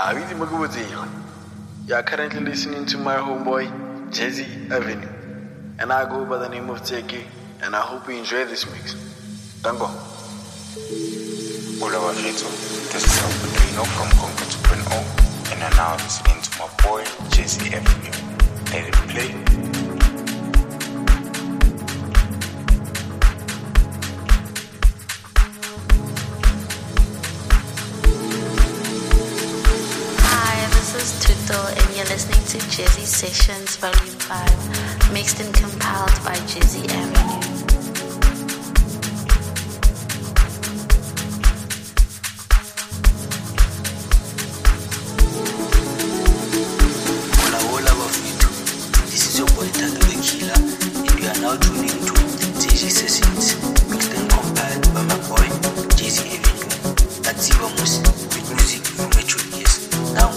Abidi Magubuzio. You are currently listening to my homeboy, Jazzy Avenue. And I go by the name of Jackie, and I hope you enjoy this mix. Tango. Hola, Bajito. This is Albertino from Congo 2.0, and I'm now listening to my boy, Jazzy Avenue. Let it play. And you're listening to Jazzy Sessions Volume 5, mixed and compiled by Jazzy Avenue. Hola, Bafito. This is your boy Tando the Killer, and you are now tuning to Jazzy Sessions, mixed and compiled by my boy Jazzy Avenue. That's Ivamus with music from Metro Years. Now.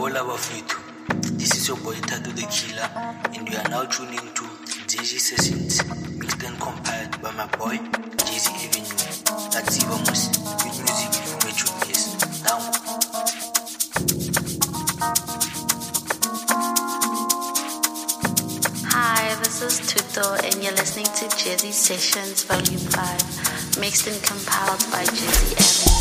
Hola Bafito, this is your boy Tattoo the Killer, and you are now tuning to JG Sessions, mixed and compiled by my boy Jay-Z Avenue. That's Ivamus, with music from a true case. Now. Hi, this is Tuto, and you're listening to Jizzy Sessions Volume 5, mixed and compiled by Jizzy Avenue.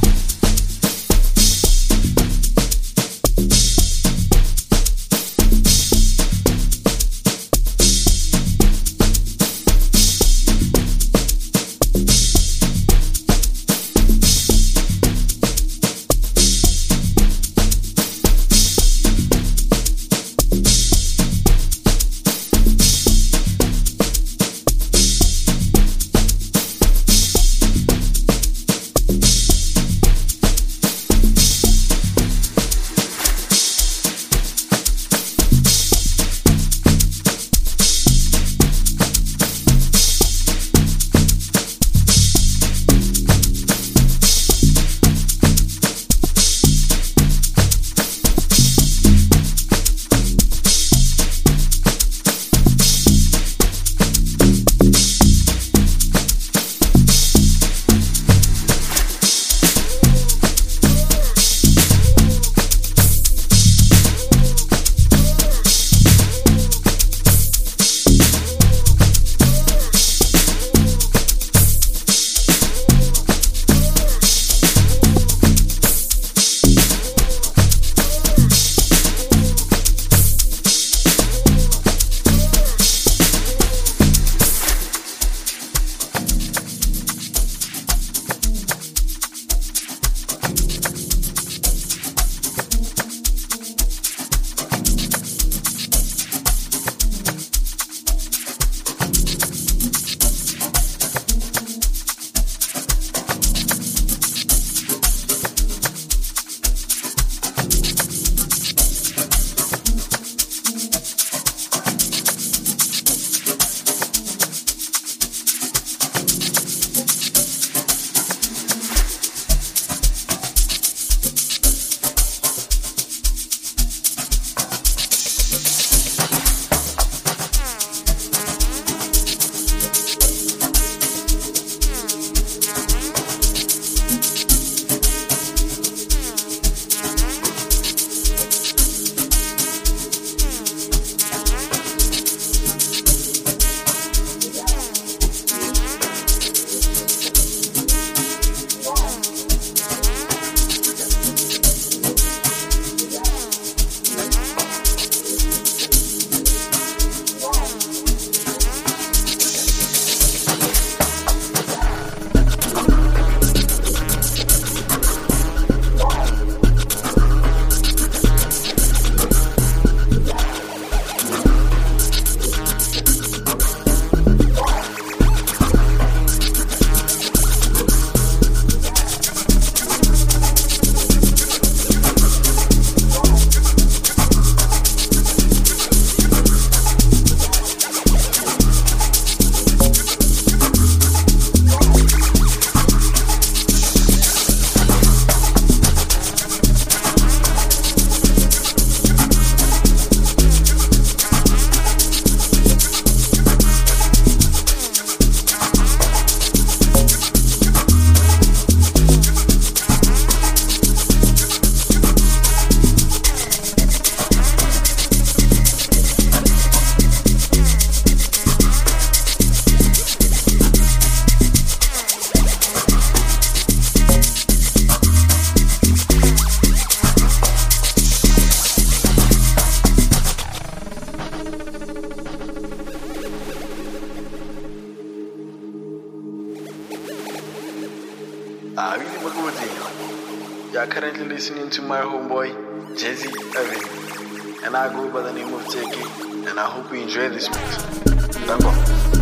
You are currently listening to my homeboy, Jizzy Avenue, and I go by the name of JK, and I hope you enjoy this mix. D'accord.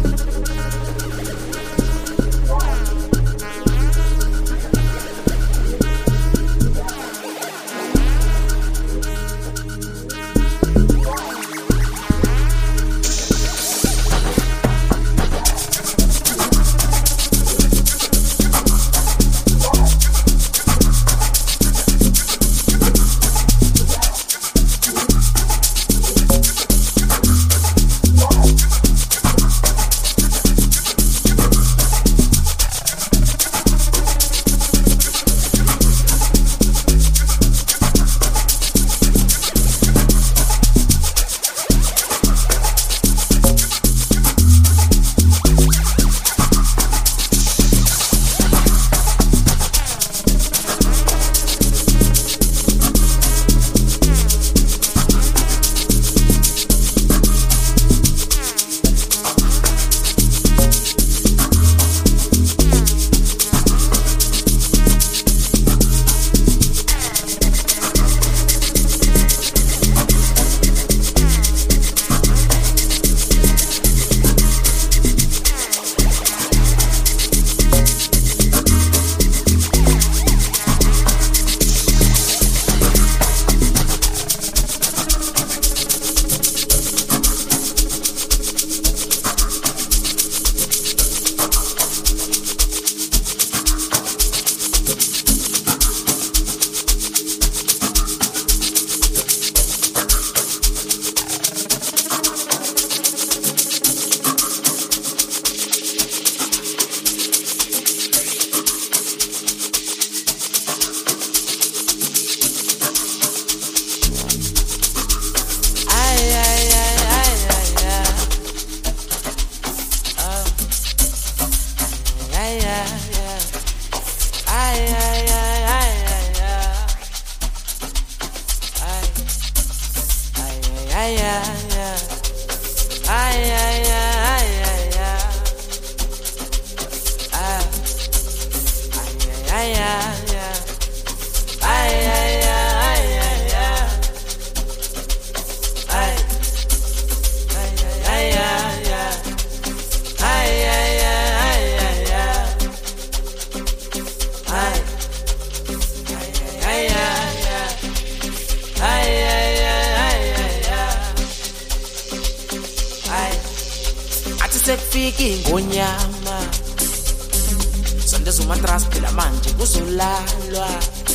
sekufika ingonyama sondeza umatras phela manje kuzolalwa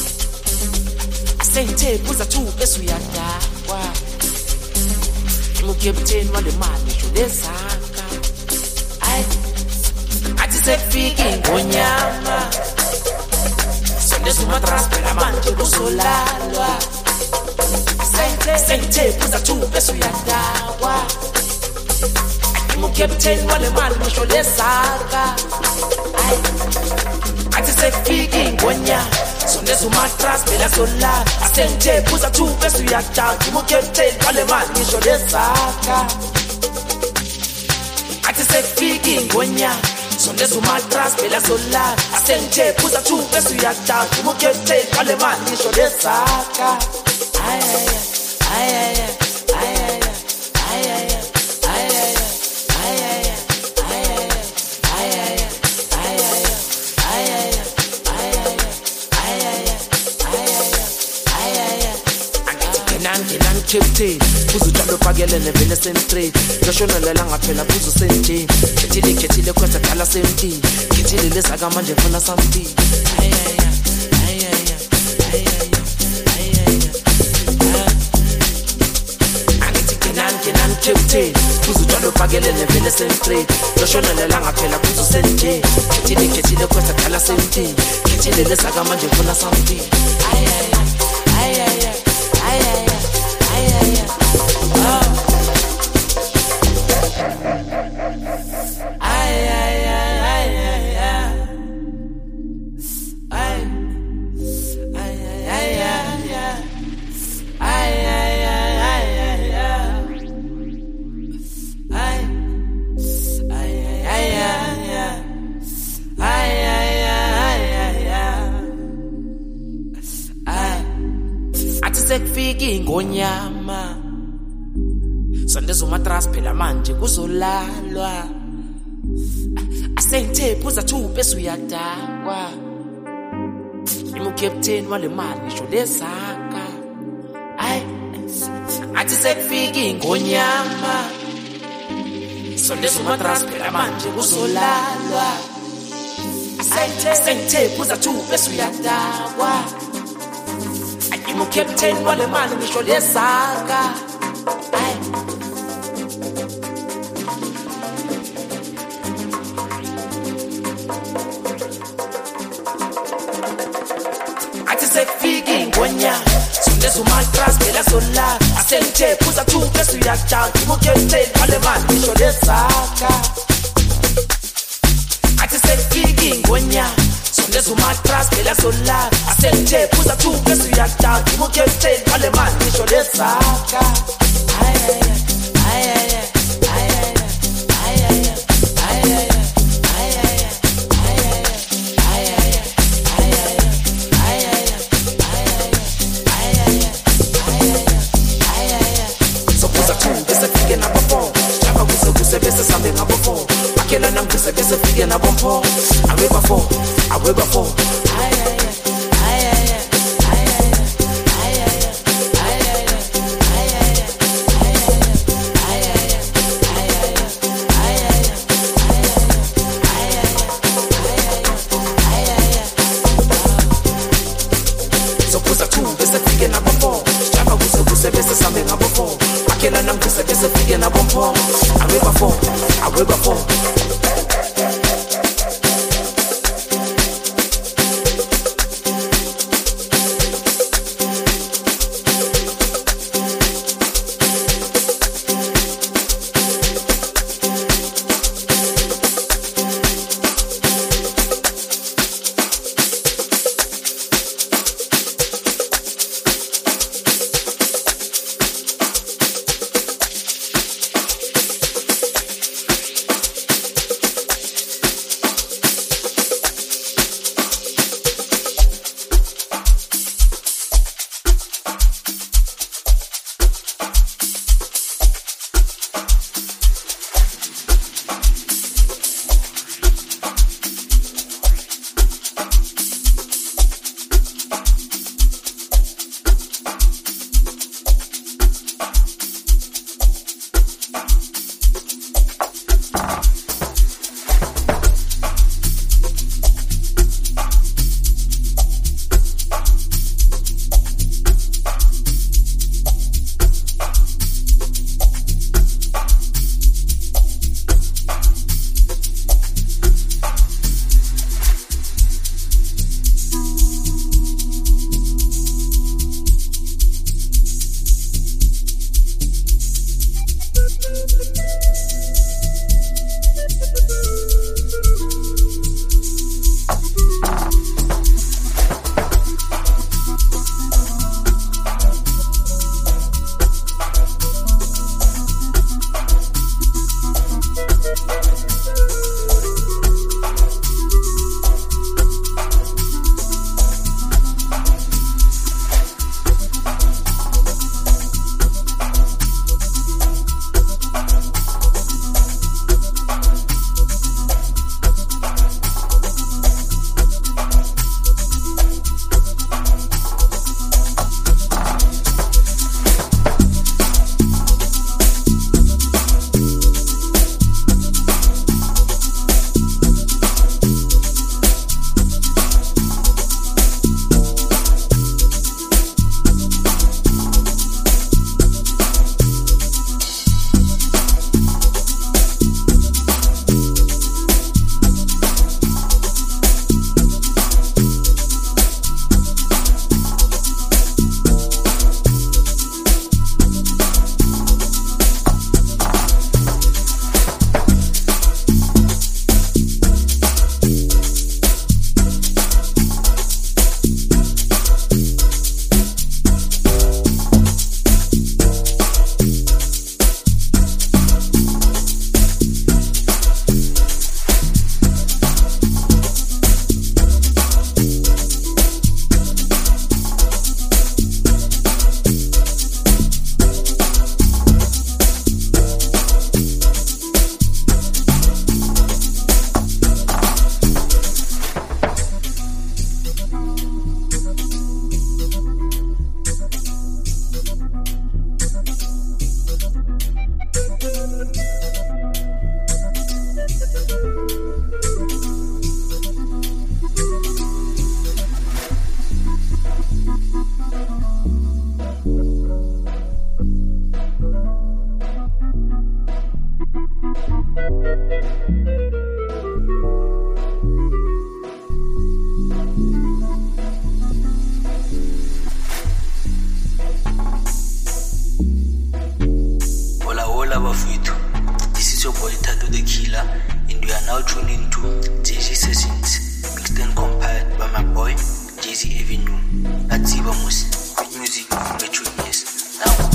asenthe buza thu bese uyadakwa imukepteni wale mali jolezaka ay athi sekufika ingonyama sondeza umatras phela manje kuzolalwa sente buza thu bese uyadakwa imukepteni wale mali jolezaka ay athi sekufika ingonyama sondeza umatras phela sola asente buza thu bese uyadakwa imukepteni wale mali jolezaka athi sekufika ingonyama sondeza umatras phela sola asente buza thu bese uyadakwa imukepteni wale mali jolezaka ay ay ay ay ay Captain, buzu jalo pagelene vele sentrate. Loshona lela ngaphela buzu sendini. Khethile kwetha dala semti. Khethile lesaka manje funa something. Ay ay ay ay ay ay ay ay. Angithi kenan captain, buzu jalo pagelene vele sentrate. Loshona lela ngaphela buzu sendini. Khethile kwetha dala semti. Khethile lesaka manje funa something. Ay ay ay ay ay ay. Sekufika ingonyama sondeza umatras phela manje kuzolalwa asenthe buza thu bese uyadakwa imukepteni wale mali ngisho lezaka ay athi sekufika ingonyama sondeza umatras phela manje kuzolalwa asenthe buza thu bese uyadakwa imukepteni wale mali ngisho lezaka ay athi sekufika ingonyama sondeza umatras phela sola asenthe buza thu bese uyadakwa imukepteni wale mali ngisho lezaka athi sekufika ingonyama sondeza umatras phela sola asenthe buza thu bese uyadakwa imukepteni wale mali ngisho lezaka ay ay ay ay ay This is your boy Tattoo the Killer, and we are now tuning to JG Sessions, mixed and compiled by my boy Jay-Z Avenue. Atsiba Musi, with music from the Juniors. Now.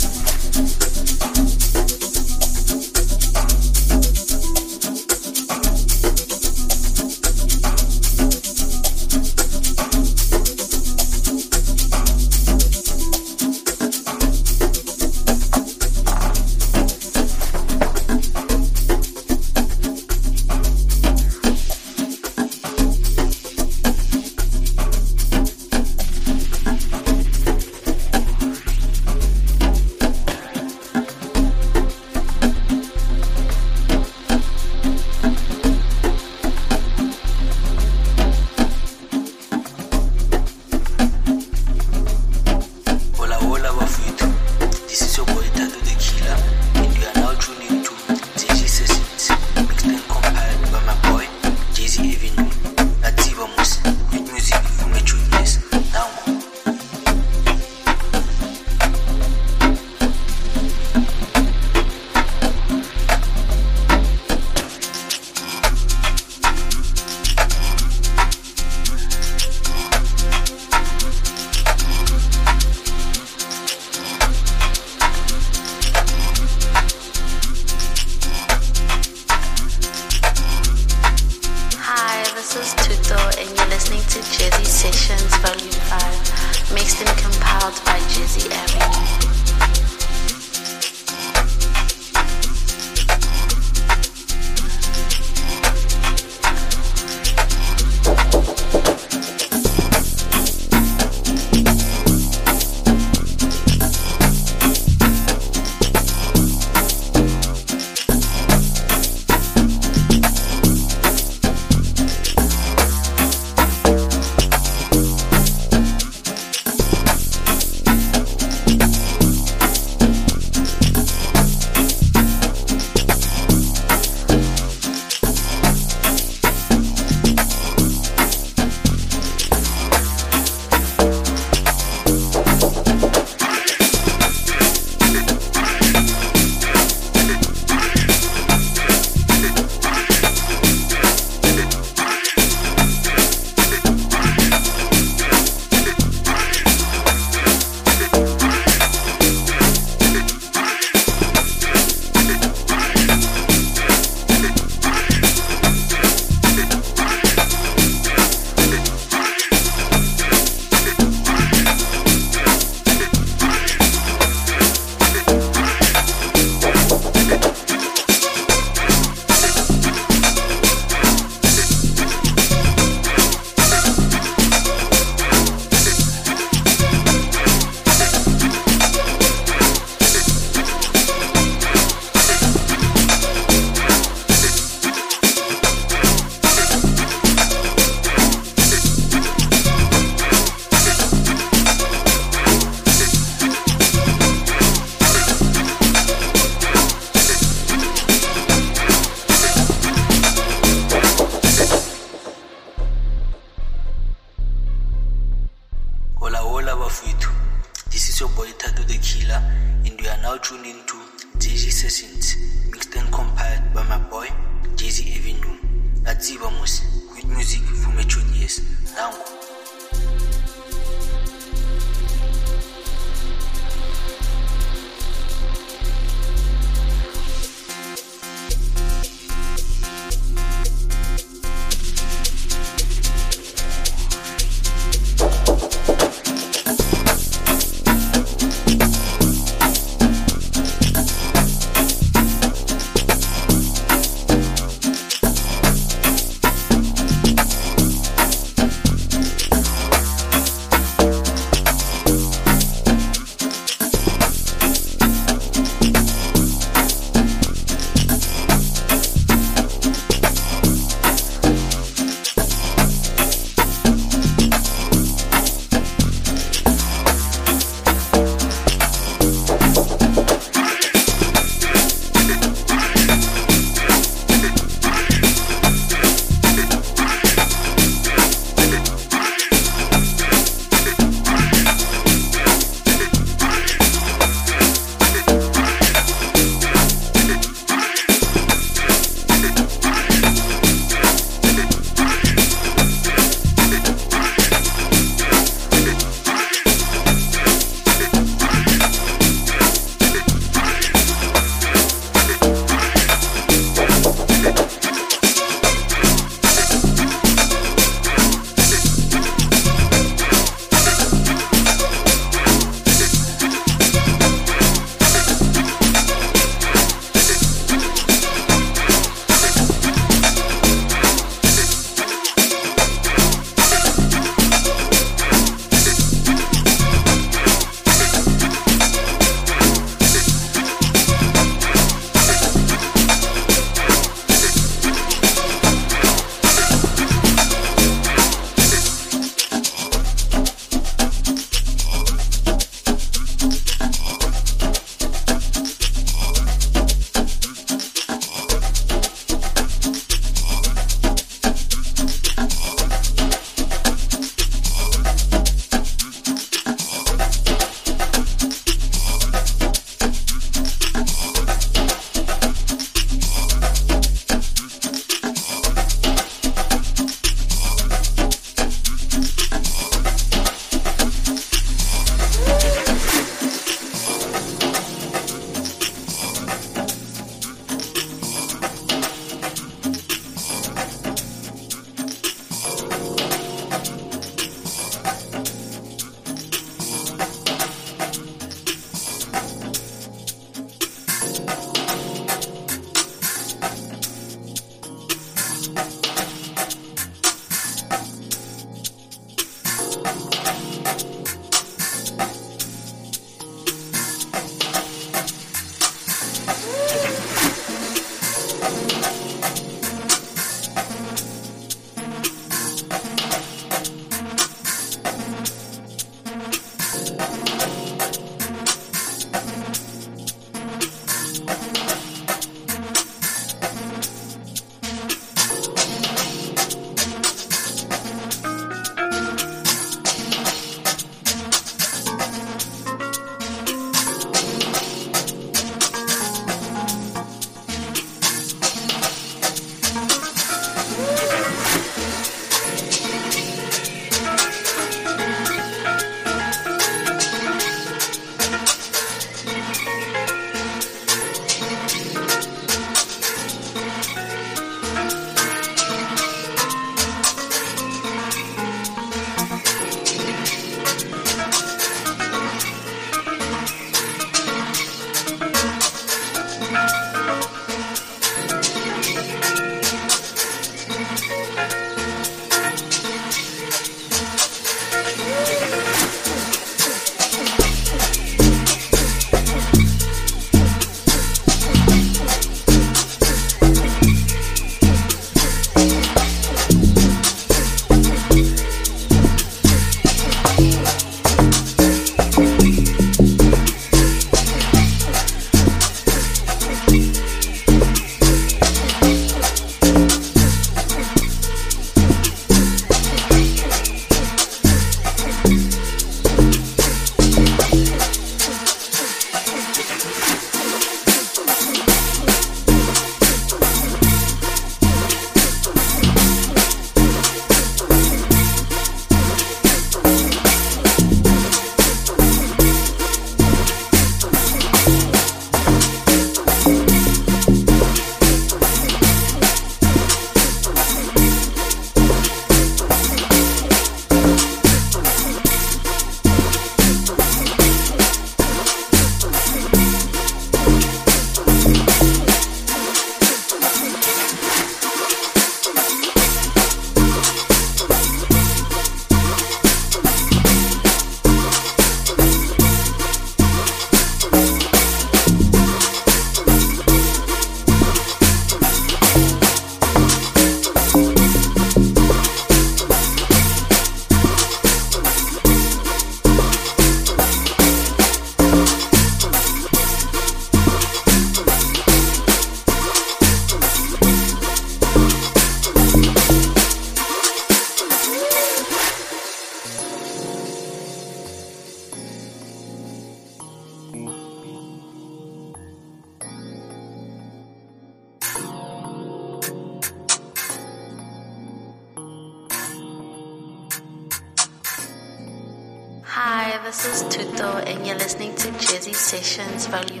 Hi, this is Tuto, and you're listening to Jazzy Sessions Volume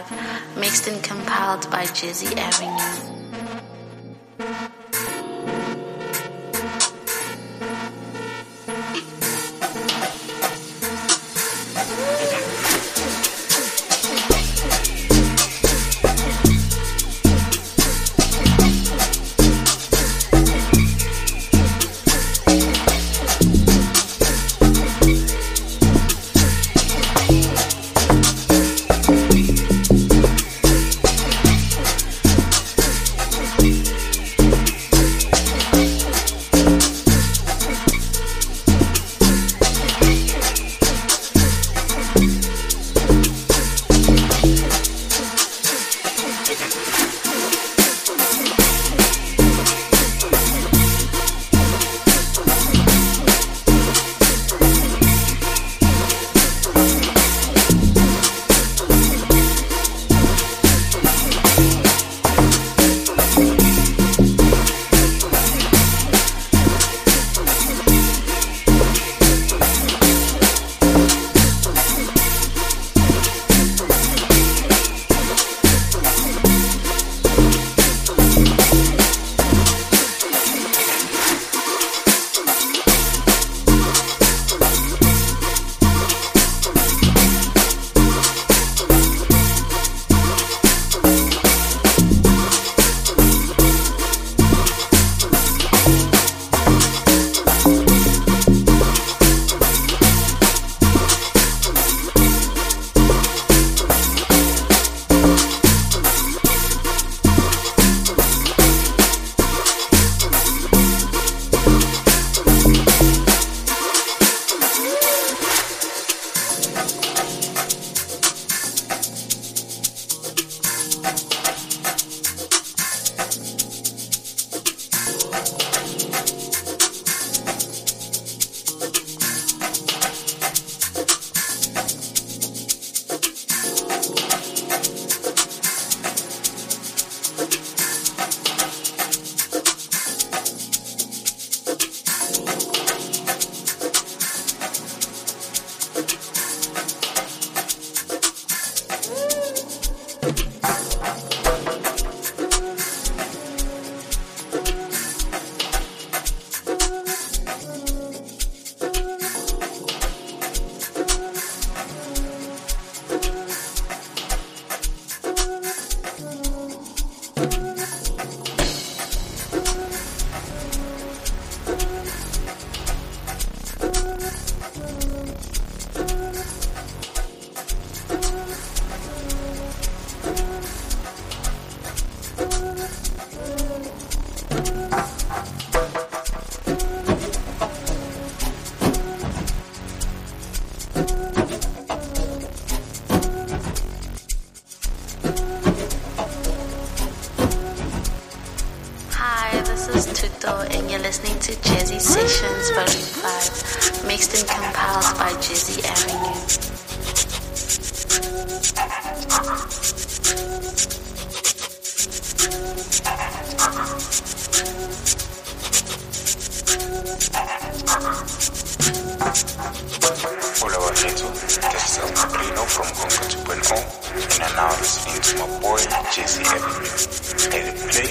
5, mixed and compiled by Jazzy Avenue. is Tuto, and you're listening to Jazzy Sessions Volume 5, mixed and compiled by Jazzy Avenue. Hola bajito, this is El Padrino from Conca 2.0, and I'm now listening to my boy Jazzy Avenue. Let it play.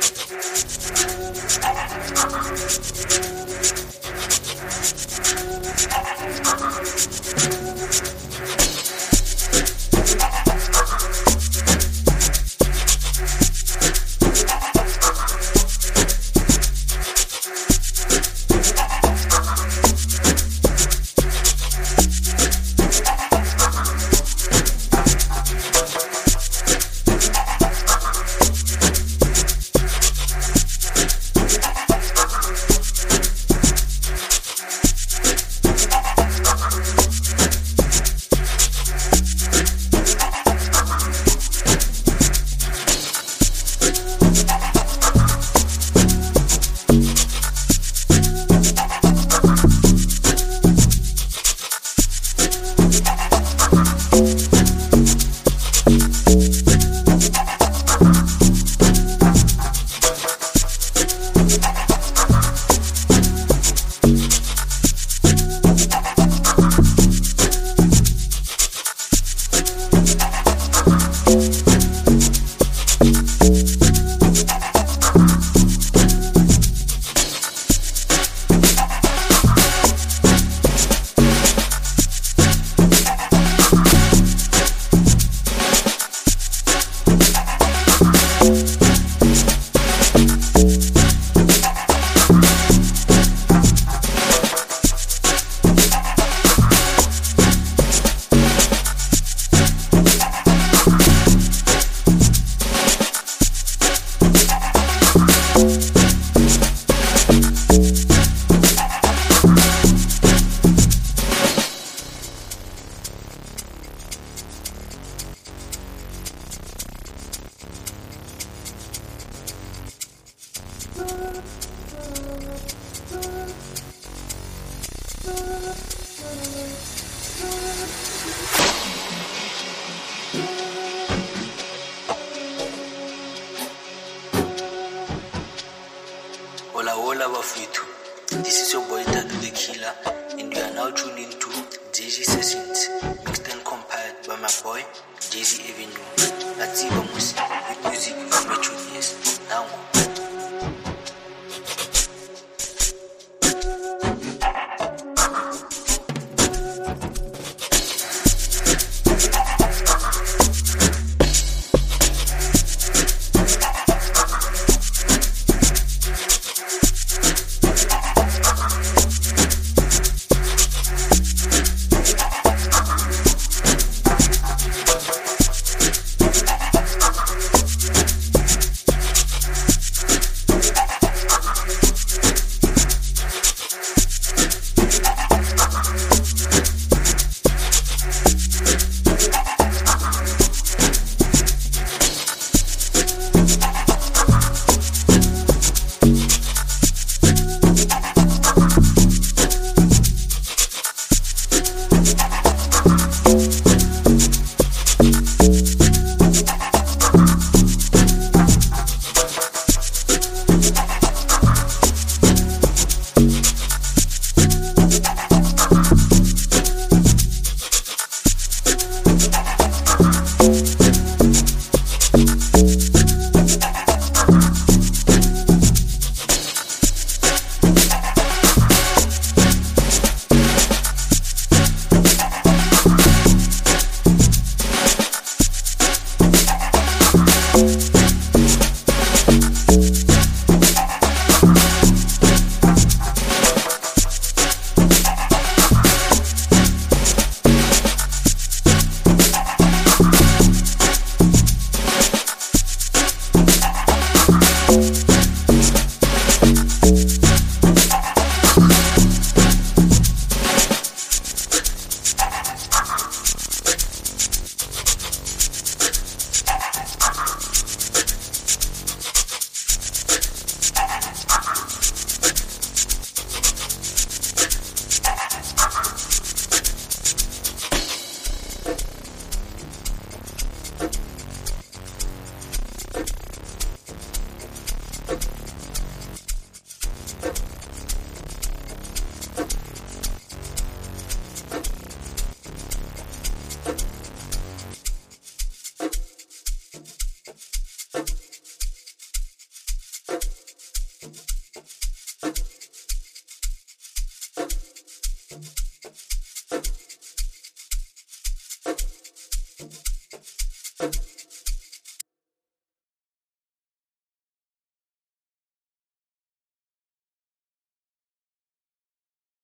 Hola bafethu, this is your boy Tatu the Killer, and you are now tuned into Jazzy Sessions, mixed and compiled by my boy Jazzy Avenue. That's Iba Musi, with music from Metro Yes. Now